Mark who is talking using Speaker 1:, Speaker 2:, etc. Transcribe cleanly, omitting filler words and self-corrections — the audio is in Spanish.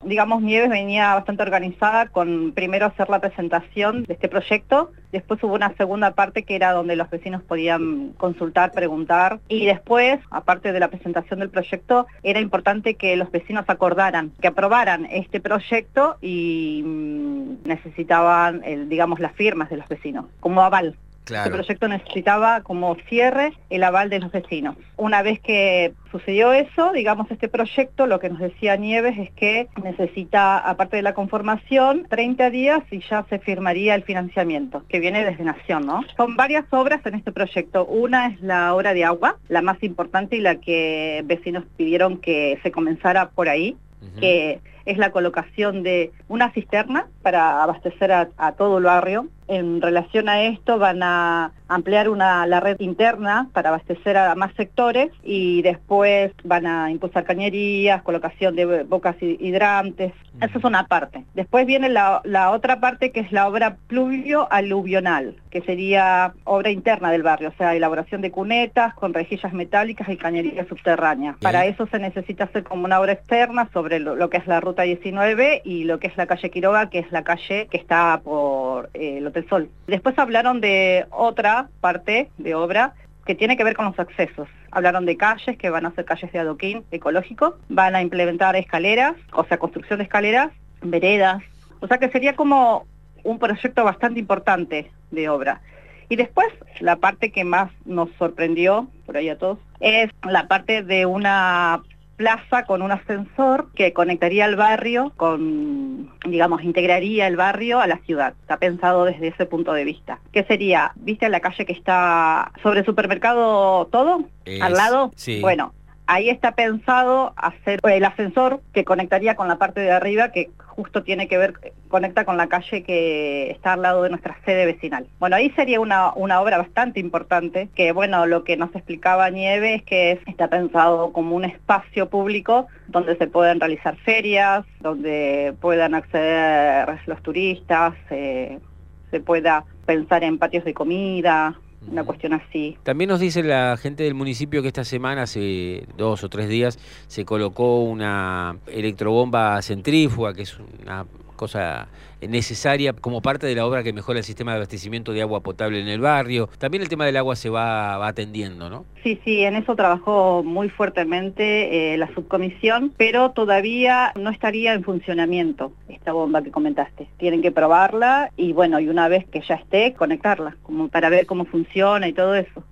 Speaker 1: digamos, Nieves venía bastante organizada con primero hacer la presentación de este proyecto, después hubo una segunda parte que era donde los vecinos podían consultar, preguntar, y después, aparte de la presentación del proyecto, era importante que los vecinos acordaran, que aprobaran este proyecto y necesitaban, digamos, las firmas de los vecinos, como aval.
Speaker 2: Claro.
Speaker 1: Este proyecto necesitaba como cierre el aval de los vecinos. Una vez que sucedió eso, digamos, este proyecto, lo que nos decía Nieves es que necesita, aparte de la conformación, 30 días y ya se firmaría el financiamiento, que viene desde Nación, ¿no? Son varias obras en este proyecto. Una es la obra de agua, la más importante y la que vecinos pidieron que se comenzara por ahí, que es la colocación de una cisterna para abastecer a todo el barrio. En relación a esto van a ampliar la red interna para abastecer a más sectores y después van a impulsar cañerías, colocación de bocas hidrantes. Esa es una parte. Después viene la otra parte que es la obra pluvio-aluvional, que sería obra interna del barrio, o sea, elaboración de cunetas con rejillas metálicas y cañerías subterráneas. Para eso se necesita hacer como una obra externa sobre lo que es la ruta 19 y lo que es la calle Quiroga, que es la calle que está por el Hotel Sol. Después hablaron de otra parte de obra que tiene que ver con los accesos. Hablaron de calles, que van a ser calles de adoquín ecológico, van a implementar escaleras, o sea, construcción de escaleras, veredas, o sea que sería como un proyecto bastante importante de obra. Y después, la parte que más nos sorprendió, por ahí a todos, es la parte de una plaza con un ascensor que conectaría el barrio con, digamos, integraría el barrio a la ciudad. Está pensado desde ese punto de vista. ¿Qué sería? ¿Viste la calle que está sobre el supermercado Todo? Al lado.
Speaker 2: Sí.
Speaker 1: Bueno, ahí está pensado hacer el ascensor que conectaría con la parte de arriba, que justo tiene que ver, conecta con la calle que está al lado de nuestra sede vecinal. Bueno, ahí sería una obra bastante importante, que bueno, lo que nos explicaba Nieve es que está pensado como un espacio público donde se pueden realizar ferias, donde puedan acceder los turistas, se pueda pensar en patios de comida, una cuestión así.
Speaker 2: También nos dice la gente del municipio que esta semana, hace 2 o 3 días, se colocó una electrobomba centrífuga, que es una cosa necesaria como parte de la obra que mejora el sistema de abastecimiento de agua potable en el barrio. También el tema del agua se va atendiendo, ¿no?
Speaker 1: Sí, en eso trabajó muy fuertemente la subcomisión, pero todavía no estaría en funcionamiento esta bomba que comentaste. Tienen que probarla y bueno, y una vez que ya esté, conectarla, como para ver cómo funciona y todo eso.